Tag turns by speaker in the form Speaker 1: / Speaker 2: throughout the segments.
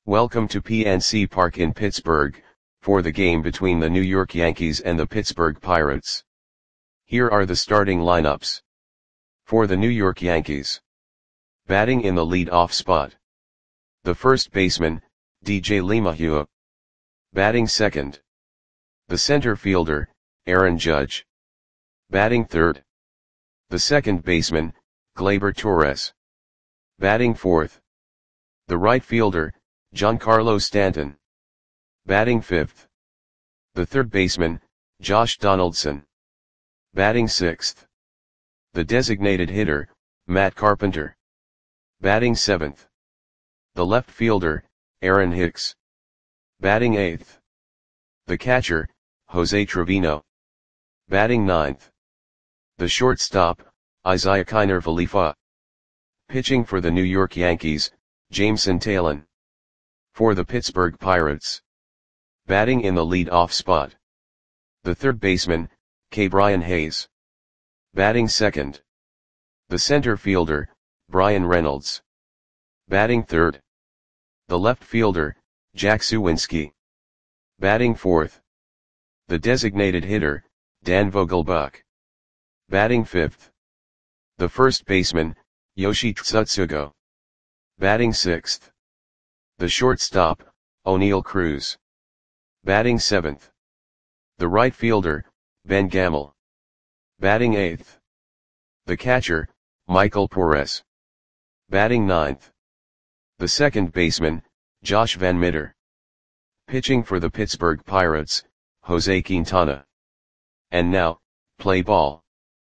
Speaker 1: Welcome to PNC Park in Pittsburgh, for the game between the New York Yankees and the Pittsburgh Pirates. Here are the starting lineups. For the New York Yankees. Batting in the lead-off spot. The first baseman, DJ LeMahieu. Batting second. The center fielder, Aaron Judge. Batting third. The second baseman, Gleyber Torres. Batting fourth. The right fielder, Giancarlo Stanton. Batting fifth. The third baseman, Josh Donaldson. Batting sixth. The designated hitter, Matt Carpenter. Batting seventh. The left fielder, Aaron Hicks. Batting eighth. The catcher, Jose Trevino. Batting ninth. The shortstop, Isiah Kiner-Falefa. Pitching for the New York Yankees, Jameson Taillon. For the Pittsburgh Pirates. Batting in the lead-off spot. The third baseman, Ke'Bryan Hayes. Batting second. The center fielder, Bryan Reynolds. Batting third. The left fielder, Jack Suwinski. Batting fourth. The designated hitter, Dan Vogelbach. Batting fifth. The first baseman, Yoshi Tsutsugo. Batting sixth. The shortstop, Oneil Cruz. Batting seventh. The right fielder, Ben Gamel. Batting eighth. The catcher, Michael Porras. Batting ninth. The second baseman, Josh Van Meter. Pitching for the Pittsburgh Pirates, Jose Quintana. And now, play ball.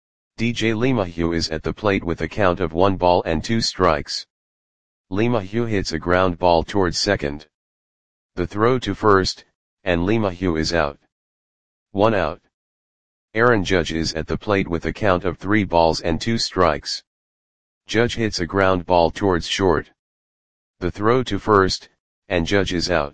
Speaker 1: DJ LeMahieu is at the plate with a count of 1-2 strikes. LeMahieu hits a ground ball towards second. The throw to first, and LeMahieu is out. 1 out. Aaron Judge is at the plate with a count of 3-2 strikes. Judge hits a ground ball towards short. The throw to first, and Judge is out.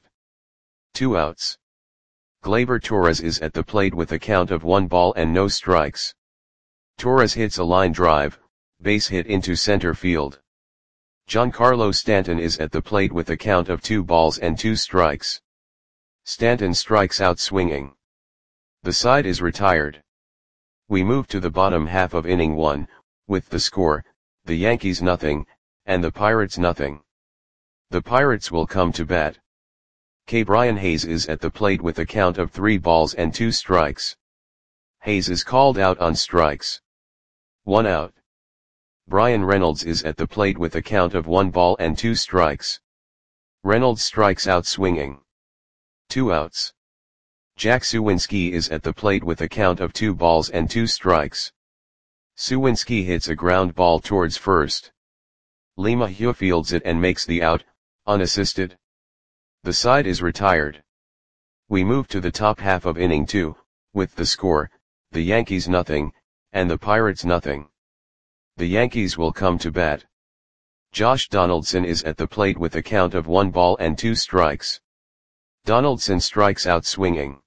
Speaker 1: 2 outs. Gleyber Torres is at the plate with a count of 1 ball and no strikes. Torres hits a line drive, base hit into center field. Giancarlo Stanton is at the plate with a count of 2-2 strikes. Stanton strikes out swinging. The side is retired. We move to the bottom half of inning 1, with the score, the Yankees nothing, and the Pirates nothing. The Pirates will come to bat. Ke'Bryan Hayes is at the plate with a count of 3-2 strikes. Hayes is called out on strikes. 1 out. Bryan Reynolds is at the plate with a count of 1-2 strikes. Reynolds strikes out swinging. 2 outs. Jack Suwinski is at the plate with a count of 2-2 strikes. Suwinski hits a ground ball towards first. LeMahieu fields it and makes the out, unassisted. The side is retired. We move to the top half of inning 2, with the score, the Yankees nothing, and the Pirates nothing. The Yankees will come to bat. Josh Donaldson is at the plate with a count of 1-2 strikes. Donaldson strikes out swinging.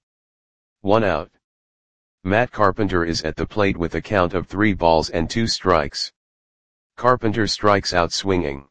Speaker 1: 1 out. Matt Carpenter is at the plate with a count of 3-2 strikes. Carpenter strikes out swinging.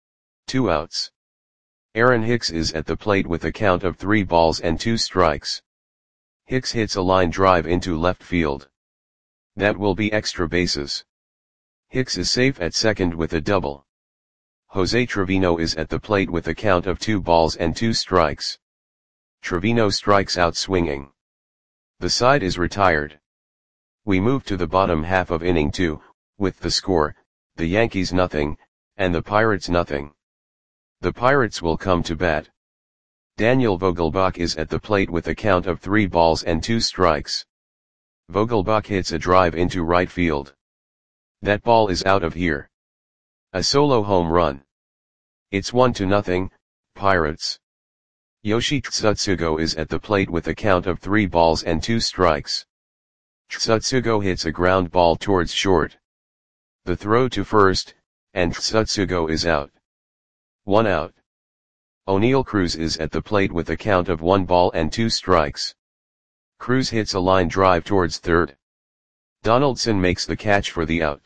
Speaker 1: 2 outs. Aaron Hicks is at the plate with a count of 3-2 strikes. Hicks hits a line drive into left field. That will be extra bases. Hicks is safe at second with a double. Jose Trevino is at the plate with a count of 2-2 strikes. Trevino strikes out swinging. The side is retired. We move to the bottom half of inning 2, with the score, the Yankees nothing, and the Pirates nothing. The Pirates will come to bat. Daniel Vogelbach is at the plate with a count of 3-2 strikes. Vogelbach hits a drive into right field. That ball is out of here. A solo home run. It's 1-0, Pirates. Yoshi Tsutsugo is at the plate with a count of 3-2 strikes. Tsutsugo hits a ground ball towards short. The throw to first, and Tsutsugo is out. 1 out. Oneil Cruz is at the plate with a count of 1-2 strikes. Cruz hits a line drive towards third. Donaldson makes the catch for the out.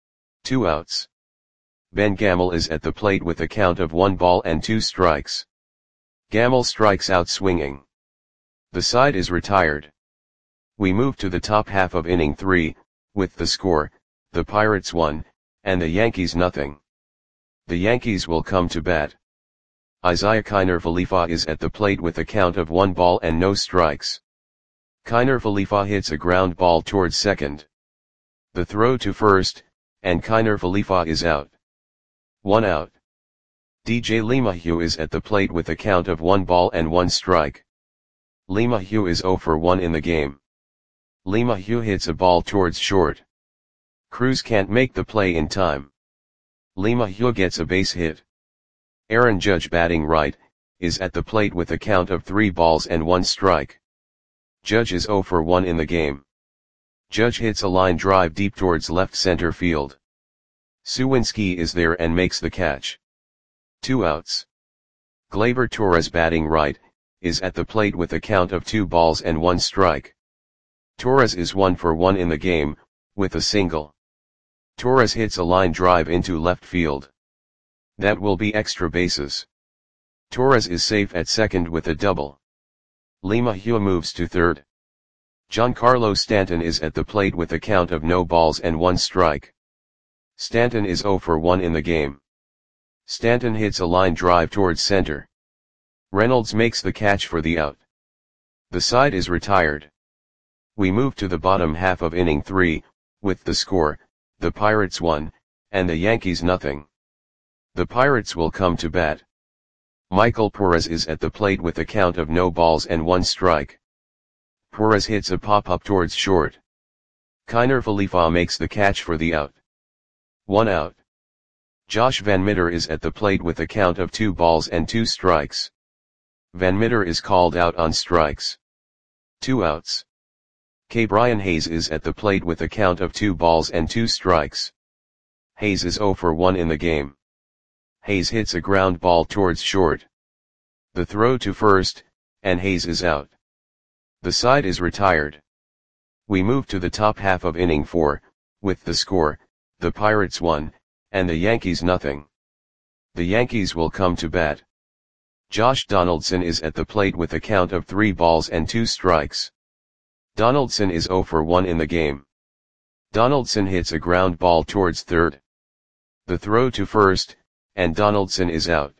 Speaker 1: 2 outs. Ben Gamel is at the plate with a count of 1-2 strikes. Gamble strikes out swinging. The side is retired. We move to the top half of inning 3, with the score, the Pirates 1, and the Yankees nothing. The Yankees will come to bat. Isiah Kiner Falefa is at the plate with a count of 1 ball and no strikes. Kiner Falefa hits a ground ball towards second. The throw to first, and Kiner Falefa is out. 1 out. DJ LeMahieu is at the plate with a count of 1 ball and 1 strike. LeMahieu is 0 for 1 in the game. LeMahieu hits a ball towards short. Cruz can't make the play in time. LeMahieu gets a base hit. Aaron Judge, batting right, is at the plate with a count of 3 balls and 1 strike. Judge is 0 for 1 in the game. Judge hits a line drive deep towards left center field. Suwinski is there and makes the catch. 2 outs. Gleyber Torres, batting right, is at the plate with a count of 2 balls and 1 strike. Torres is 1 for 1 in the game, with a single. Torres hits a line drive into left field. That will be extra bases. Torres is safe at second with a double. LeMahieu moves to third. Giancarlo Stanton is at the plate with a count of no balls and 1 strike. Stanton is 0 for 1 in the game. Stanton hits a line drive towards center. Reynolds makes the catch for the out. The side is retired. We move to the bottom half of inning 3, with the score, the Pirates 1, and the Yankees nothing. The Pirates will come to bat. Michael Perez is at the plate with a count of no balls and 1 strike. Perez hits a pop-up towards short. Kiner Falefa makes the catch for the out. 1 out. Josh Van Meter is at the plate with a count of 2 balls and 2 strikes. Van Meter is called out on strikes. 2 outs. Brian Hayes is at the plate with a count of 2 balls and 2 strikes. Hayes is 0 for 1 in the game. Hayes hits a ground ball towards short. The throw to first, and Hayes is out. The side is retired. We move to the top half of inning 4, with the score, the Pirates 1, and the Yankees nothing. The Yankees will come to bat. Josh Donaldson is at the plate with a count of 3 balls and 2 strikes. Donaldson is 0 for 1 in the game. Donaldson hits a ground ball towards third. The throw to first, and Donaldson is out.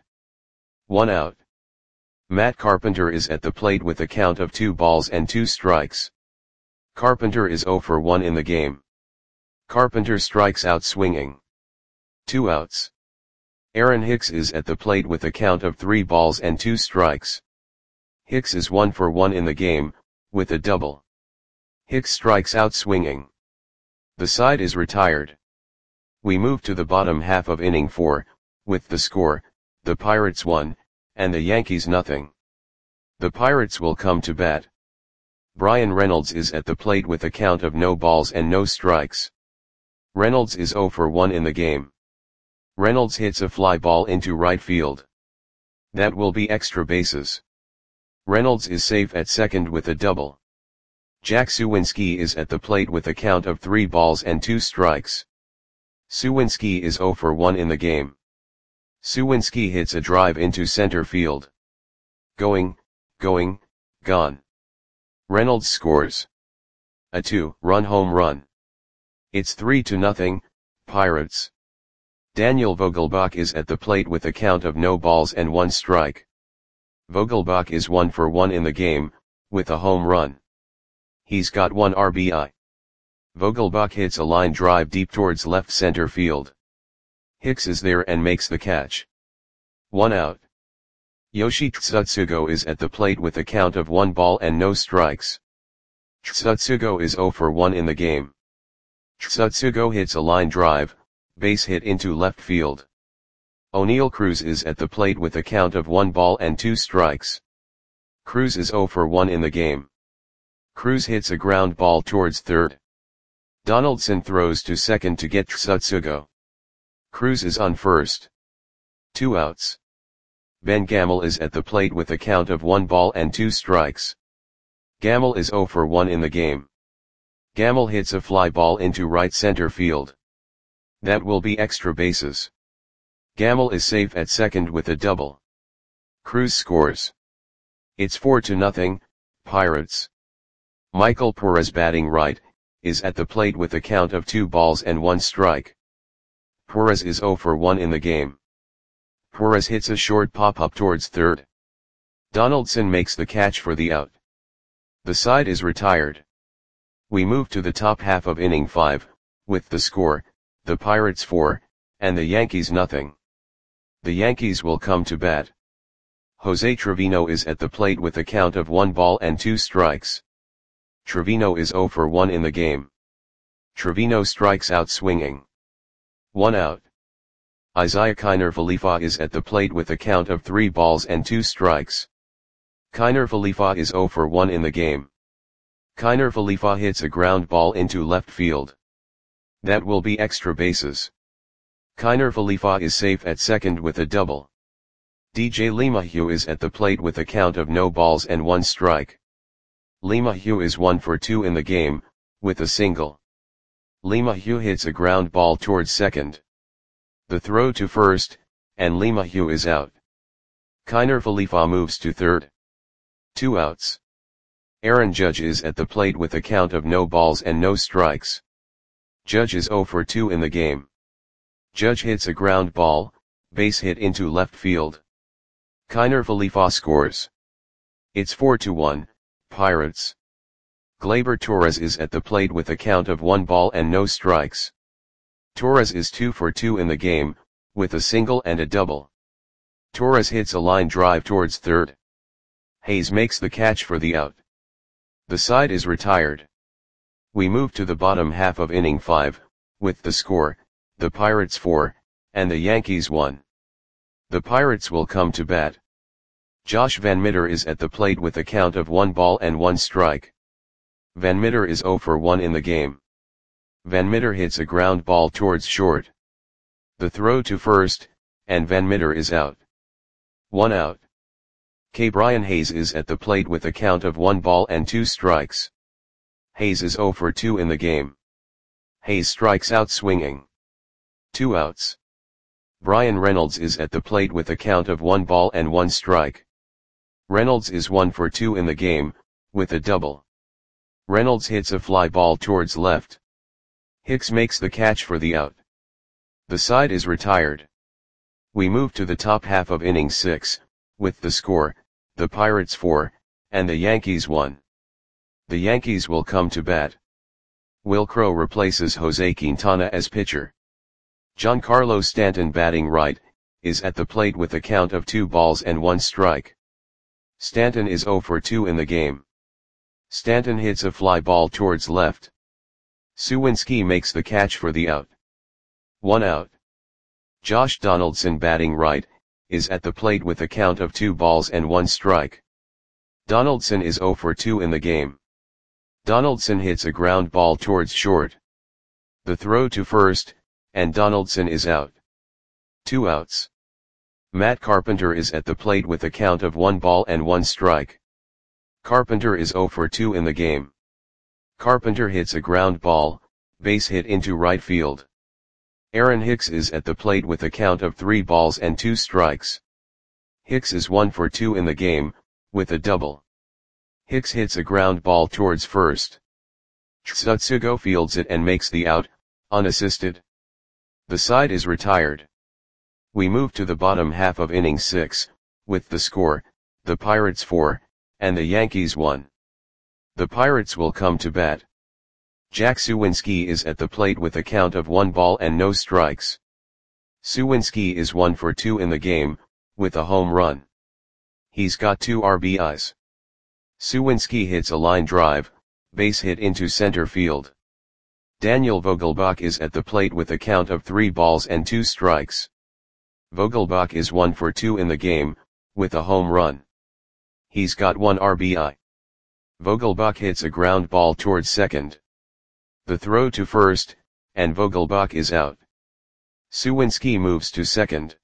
Speaker 1: 1 out. Matt Carpenter is at the plate with a count of 2 balls and 2 strikes. Carpenter is 0 for 1 in the game. Carpenter strikes out swinging. 2 outs. Aaron Hicks is at the plate with a count of 3 balls and 2 strikes. Hicks is 1 for 1 in the game, with a double. Hicks strikes out swinging. The side is retired. We move to the bottom half of inning 4, with the score, the Pirates 1, and the Yankees nothing. The Pirates will come to bat. Brian Reynolds is at the plate with a count of no balls and no strikes. Reynolds is 0 for 1 in the game. Reynolds hits a fly ball into right field. That will be extra bases. Reynolds is safe at second with a double. Jack Suwinski is at the plate with a count of 3 balls and 2 strikes. Suwinski is 0 for 1 in the game. Suwinski hits a drive into center field. Going, gone. Reynolds scores a 2-run home run. It's 3-0, Pirates. Daniel Vogelbach is at the plate with a count of no balls and 1 strike. Vogelbach is 1 for 1 in the game, with a home run. He's got 1 RBI. Vogelbach hits a line drive deep towards left center field. Hicks is there and makes the catch. 1 out. Yoshi Tsutsugo is at the plate with a count of 1 ball and no strikes. Tsutsugo is 0 for 1 in the game. Tsutsugo hits a line drive, base hit into left field. O'Neal Cruz is at the plate with a count of 1 ball and 2 strikes. Cruz is 0 for 1 in the game. Cruz hits a ground ball towards third. Donaldson throws to second to get Tsutsugo. Cruz is on first. 2 outs. Ben Gamel is at the plate with a count of 1 ball and 2 strikes. Gamel is 0 for 1 in the game. Gamel hits a fly ball into right center field. That will be extra bases. Gamel is safe at second with a double. Cruz scores It's 4-0, Pirates. Michael Perez batting right, is at the plate with a count of 2 balls and 1 strike. Perez is 0 for 1 in the game. Perez hits a short pop-up towards third. Donaldson makes the catch for the out. The side is retired. We move to the top half of inning 5, with the score, the Pirates 4, and the Yankees nothing. The Yankees will come to bat. Jose Trevino is at the plate with a count of 1 ball and 2 strikes. Trevino is 0 for 1 in the game. Trevino strikes out swinging. 1 out. Isiah Kiner-Falefa is at the plate with a count of 3 balls and 2 strikes. Kiner-Falefa is 0 for 1 in the game. Kiner-Falefa hits a ground ball into left field. That will be extra bases. Kiner-Falefa is safe at second with a double. DJ LeMahieu is at the plate with a count of no balls and 1 strike. LeMahieu is 1 for 2 in the game, with a single. LeMahieu hits a ground ball towards second. The throw to first, and LeMahieu is out. Kiner-Falefa moves to third. 2 outs. Aaron Judge is at the plate with a count of no balls and no strikes. Judge is 0 for 2 in the game. Judge hits a ground ball, base hit into left field. Kiner-Falefa scores. It's 4-1, Pirates. Gleyber Torres is at the plate with a count of 1 ball and no strikes. Torres is 2 for 2 in the game, with a single and a double. Torres hits a line drive towards third. Hayes makes the catch for the out. The side is retired. We move to the bottom half of inning 5, with the score, the Pirates 4, and the Yankees 1. The Pirates will come to bat. Josh Van Meter is at the plate with a count of 1 ball and 1 strike. Van Meter is 0 for 1 in the game. Van Meter hits a ground ball towards short. The throw to first, and Van Meter is out. 1 out. Ke'Bryan Hayes is at the plate with a count of 1 ball and 2 strikes. Hayes is 0 for 2 in the game. Hayes strikes out swinging. 2 outs. Brian Reynolds is at the plate with a count of 1 ball and 1 strike. Reynolds is 1 for 2 in the game, with a double. Reynolds hits a fly ball towards left. Hicks makes the catch for the out. The side is retired. We move to the top half of inning 6, with the score, the Pirates 4, and the Yankees 1. The Yankees will come to bat. Wil Crowe replaces Jose Quintana as pitcher. Giancarlo Stanton batting right, is at the plate with a count of 2 balls and 1 strike. Stanton is 0 for 2 in the game. Stanton hits a fly ball towards left. Suwinski makes the catch for the out. 1 out. Josh Donaldson batting right, is at the plate with a count of 2 balls and 1 strike. Donaldson is 0 for 2 in the game. Donaldson hits a ground ball towards short. The throw to first, and Donaldson is out. 2 outs. Matt Carpenter is at the plate with a count of 1 ball and 1 strike. Carpenter is 0 for 2 in the game. Carpenter hits a ground ball, base hit into right field. Aaron Hicks is at the plate with a count of 3 balls and 2 strikes. Hicks is 1 for 2 in the game, with a double. Hicks hits a ground ball towards first. Tsutsugo fields it and makes the out, unassisted. The side is retired. We move to the bottom half of inning 6, with the score, the Pirates 4, and the Yankees 1. The Pirates will come to bat. Jack Suwinski is at the plate with a count of 1 ball and no strikes. Suwinski is 1 for 2 in the game, with a home run. He's got 2 RBIs. Suwinski hits a line drive, base hit into center field. Daniel Vogelbach is at the plate with a count of 3 balls and 2 strikes. Vogelbach is 1 for 2 in the game, with a home run. He's got 1 RBI. Vogelbach hits a ground ball towards second. The throw to first, and Vogelbach is out. Suwinski moves to second.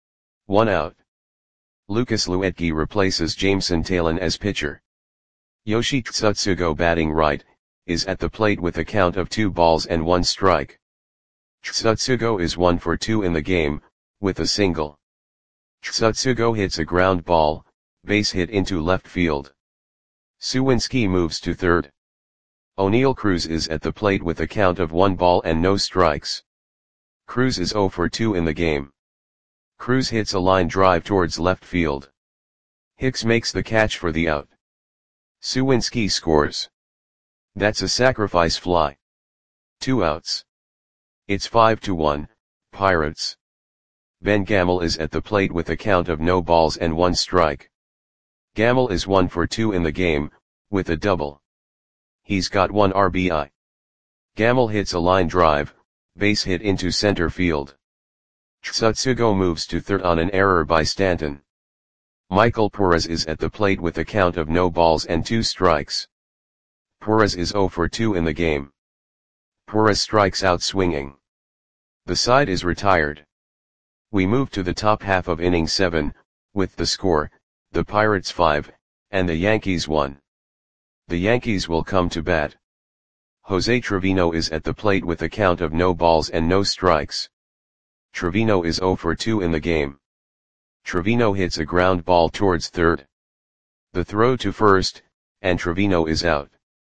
Speaker 1: 1 out. Lucas Luetge replaces Jameson Taillon as pitcher. Yoshi Tsutsugo batting right, is at the plate with a count of 2 balls and 1 strike. Tsutsugo is 1 for 2 in the game, with a single. Tsutsugo hits a ground ball, base hit into left field. Suwinski moves to third. Oneil Cruz is at the plate with a count of 1 ball and no strikes. Cruz is 0 for 2 in the game. Cruz hits a line drive towards left field. Hicks makes the catch for the out. Suwinski scores. That's a sacrifice fly. 2 outs. It's 5-1, Pirates. Ben Gamel is at the plate with a count of no balls and 1 strike. Gamel is 1 for 2 in the game, with a double. He's got 1 RBI. Gamel hits a line drive, base hit into center field. Tsutsugo moves to third on an error by Stanton. Michael Perez is at the plate with a count of no balls and 2 strikes. Perez is 0 for 2 in the game. Perez strikes out swinging. The side is retired. We move to the top half of inning 7, with the score, the Pirates 5, and the Yankees 1. The Yankees will come to bat. Jose Trevino is at the plate with a count of no balls and no strikes. Trevino is 0 for 2 in the game. Trevino hits a ground ball towards third. The throw to first, and Trevino is out.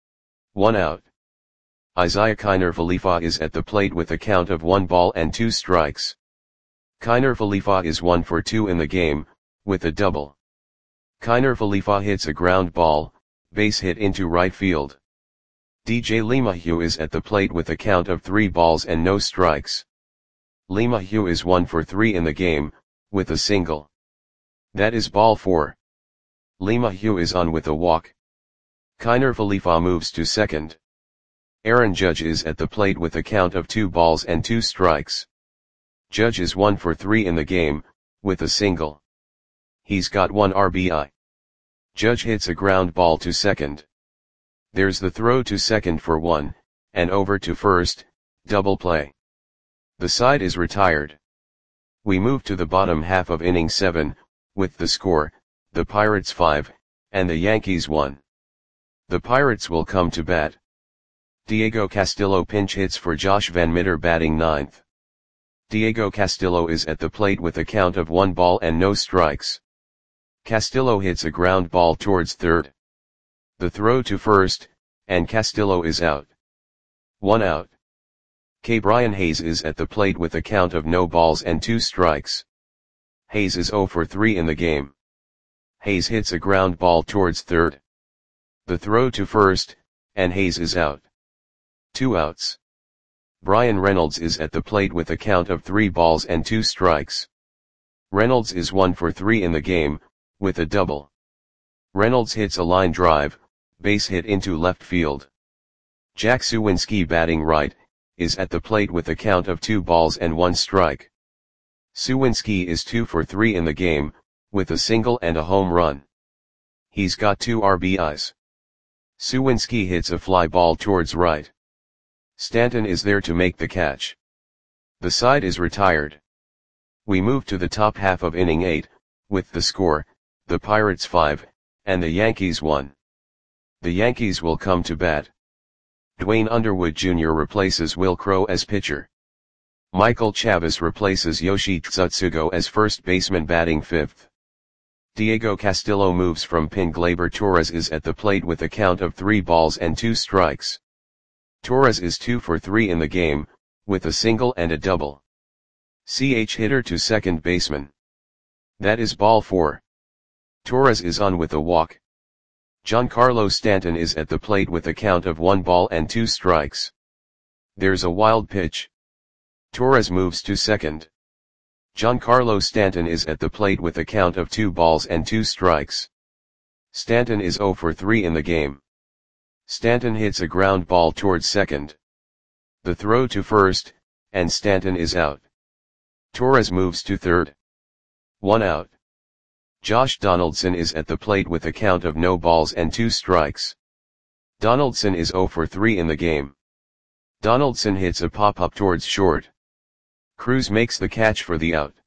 Speaker 1: 1 out. Isaiah Kiner Falefa is at the plate with a count of 1 ball and 2 strikes. Kiner Falefa is 1 for 2 in the game, with a double. Kiner Falefa hits a ground ball, base hit into right field. DJ LeMahieu is at the plate with a count of 3 balls and no strikes. LeMahieu is 1 for 3 in the game, with a single. That is ball 4. LeMahieu is on with a walk. Kiner Falefa moves to second. Aaron Judge is at the plate with a count of 2 balls and 2 strikes. Judge is 1 for 3 in the game, with a single. He's got 1 RBI. Judge hits a ground ball to second. There's the throw to second for 1, and over to first, double play. The side is retired. We move to the bottom half of inning 7, with the score, the Pirates 5, and the Yankees 1. The Pirates will come to bat. Diego Castillo pinch hits for Josh Van Meter batting 9th. Diego Castillo is at the plate with a count of 1 ball and no strikes. Castillo hits a ground ball towards third. The throw to first, and Castillo is out. 1 out. Brian Hayes is at the plate with a count of no balls and 2 strikes. Hayes is 0 for 3 in the game. Hayes hits a ground ball towards third. The throw to first, and Hayes is out. 2 outs. Brian Reynolds is at the plate with a count of 3 balls and 2 strikes. Reynolds is 1 for 3 in the game, with a double. Reynolds hits a line drive, base hit into left field. Jack Suwinski batting right, is at the plate with a count of 2 balls and 1 strike. Suwinski is 2 for 3 in the game, with a single and a home run. He's got 2 RBIs. Suwinski hits a fly ball towards right. Stanton is there to make the catch. The side is retired. We move to the top half of inning 8, with the score, the Pirates 5, and the Yankees 1. The Yankees will come to bat. Dwayne Underwood Jr. replaces Will Crowe as pitcher. Michael Chavis replaces Yoshi Tsutsugo as first baseman batting 5th. Diego Castillo moves from pin. Gleyber Torres is at the plate with a count of 3 balls and 2 strikes. Torres is 2 for 3 in the game, with a single and a double. Hitter to second baseman. That is ball 4. Torres is on with a walk. Giancarlo Stanton is at the plate with a count of 1 ball and 2 strikes. There's a wild pitch. Torres moves to second. Giancarlo Stanton is at the plate with a count of 2 balls and 2 strikes. Stanton is 0 for 3 in the game. Stanton hits a ground ball towards second. The throw to first, and Stanton is out. Torres moves to third. 1 out. Josh Donaldson is at the plate with a count of no balls and 2 strikes. Donaldson is 0 for 3 in the game. Donaldson hits a pop-up towards short. Cruz makes the catch for the out.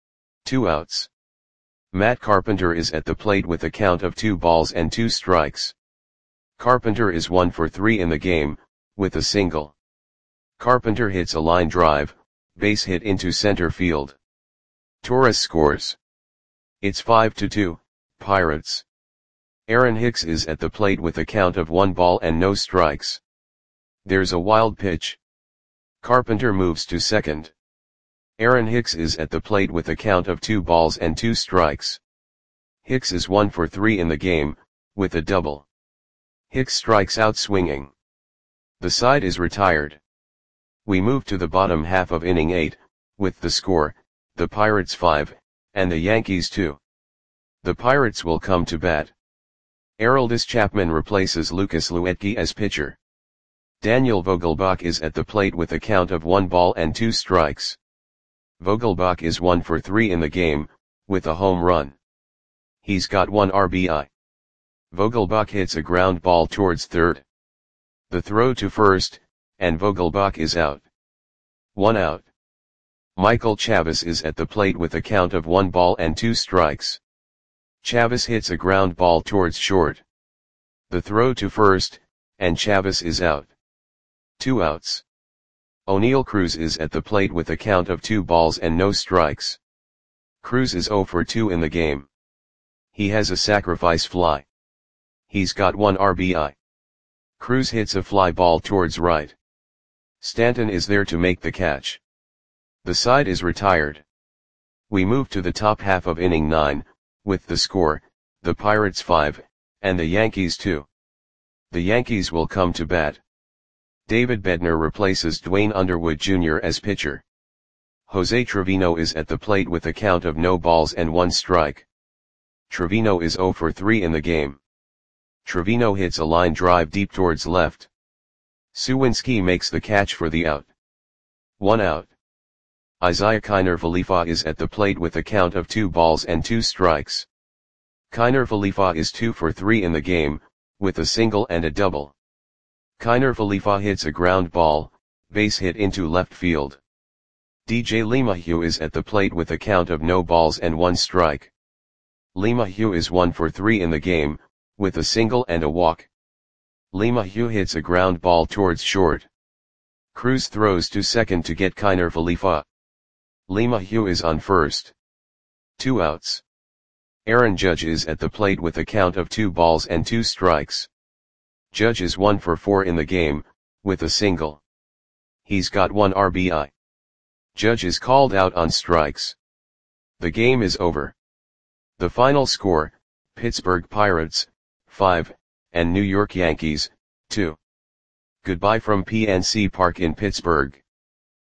Speaker 1: 2 outs. Matt Carpenter is at the plate with a count of 2 balls and 2 strikes. Carpenter is 1 for 3 in the game, with a single. Carpenter hits a line drive, base hit into center field. Torres scores. It's 5-2, Pirates. Aaron Hicks is at the plate with a count of 1 ball and no strikes. There's a wild pitch. Carpenter moves to second. Aaron Hicks is at the plate with a count of 2 balls and 2 strikes. Hicks is 1 for 3 in the game, with a double. Hicks strikes out swinging. The side is retired. We move to the bottom half of inning 8, with the score, the Pirates 5, and the Yankees 2. The Pirates will come to bat. Aroldis Chapman replaces Lucas Luetge as pitcher. Daniel Vogelbach is at the plate with a count of 1 ball and 2 strikes. Vogelbach is 1 for 3 in the game, with a home run. He's got 1 RBI. Vogelbach hits a ground ball towards third. The throw to first, and Vogelbach is out. 1 out. Michael Chavis is at the plate with a count of 1 ball and 2 strikes. Chavis hits a ground ball towards short. The throw to first, and Chavis is out. 2 outs. O'Neal Cruz is at the plate with a count of 2 balls and no strikes. Cruz is 0 for 2 in the game. He has a sacrifice fly. He's got 1 RBI. Cruz hits a fly ball towards right. Stanton is there to make the catch. The side is retired. We move to the top half of inning 9, with the score, the Pirates 5, and the Yankees 2. The Yankees will come to bat. David Bednar replaces Dwayne Underwood Jr. as pitcher. Jose Trevino is at the plate with a count of no balls and 1 strike. Trevino is 0 for 3 in the game. Trevino hits a line drive deep towards left. Suwinski makes the catch for the out. 1 out. Isiah Kiner Falefa is at the plate with a count of 2 balls and 2 strikes. Kiner Falefa is 2 for 3 in the game, with a single and a double. Kiner Falefa hits a ground ball, base hit into left field. DJ LeMahieu is at the plate with a count of no balls and 1 strike. LeMahieu is 1 for 3 in the game, with a single and a walk. LeMahieu hits a ground ball towards short. Cruz throws to second to get Kiner Falefa. LeMahieu is on first. 2 outs. Aaron Judge is at the plate with a count of 2 balls and 2 strikes. Judge is 1 for 4 in the game, with a single. He's got 1 RBI. Judge is called out on strikes. The game is over. The final score, Pittsburgh Pirates, 5, and New York Yankees, 2. Goodbye from PNC Park in Pittsburgh.